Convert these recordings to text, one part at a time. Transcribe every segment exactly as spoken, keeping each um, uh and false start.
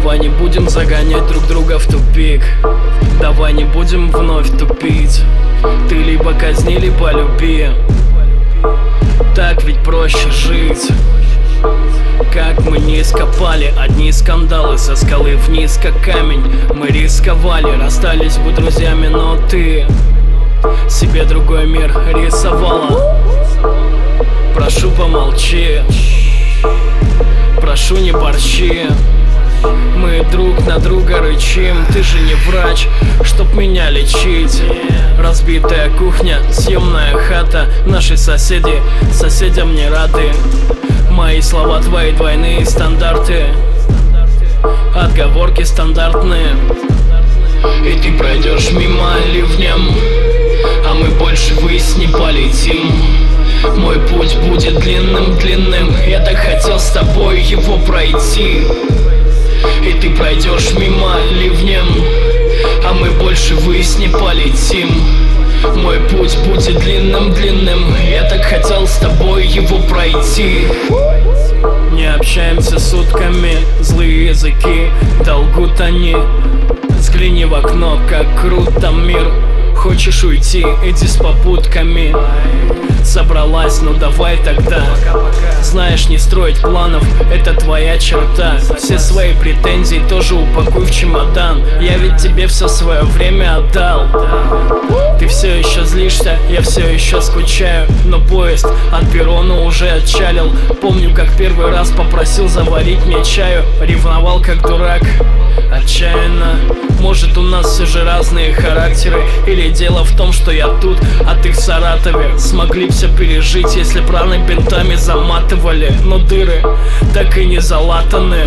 Давай не будем загонять друг друга в тупик. Давай не будем вновь тупить. Ты либо казни, либо люби. Так ведь проще жить. Как мы не ископали одни скандалы, со скалы вниз как камень мы рисковали. Расстались бы друзьями, но ты себе другой мир рисовала. Прошу, помолчи, прошу, не борщи. Мы друг на друга рычим. Ты же не врач, чтоб меня лечить. Разбитая кухня, съемная хата. Наши соседи, соседям не рады. Мои слова, твои двойные стандарты. Отговорки стандартные. И ты пройдешь мимо ливнем, а мы больше ввысь не полетим. Мой путь будет длинным-длинным. Я так хотел с тобой его пройти. И ты пройдешь мимо ливнем, а мы больше ввысь не полетим. Мой путь будет длинным-длинным. Я так хотел с тобой его пройти. Не общаемся сутками, злые языки долгут они. Взгляни в окно, как крут там мир. Хочешь уйти, иди с попутками. Собралась, ну давай тогда. Знаешь, не строить планов, это твоя черта. Все свои претензии тоже упакуй в чемодан. Я ведь тебе все свое время отдал. Ты все еще злишься, я все еще скучаю. Но поезд от перрона уже отчалил. Помню, как первый раз попросил заварить мне чаю. Ревновал как дурак, отчаянно. Может, у нас все же разные характеры. Или дело в том, что я тут, а ты в Саратове. Смогли все пережить, если б раны бинтами заматывали. Но дыры так и не залатаны.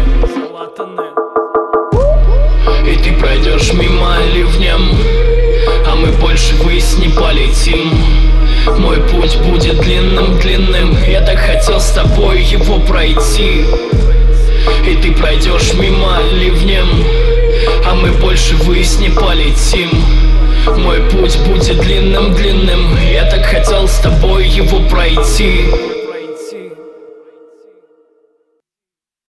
И ты пройдешь мимо ливнем, а мы больше ввысь не полетим. Мой путь будет длинным-длинным. Я так хотел с тобой его пройти. И ты пройдешь мимо ливнем, а мы больше ввысь не полетим. Мой путь будет длинным-длинным. Я так хотел с тобой его пройти.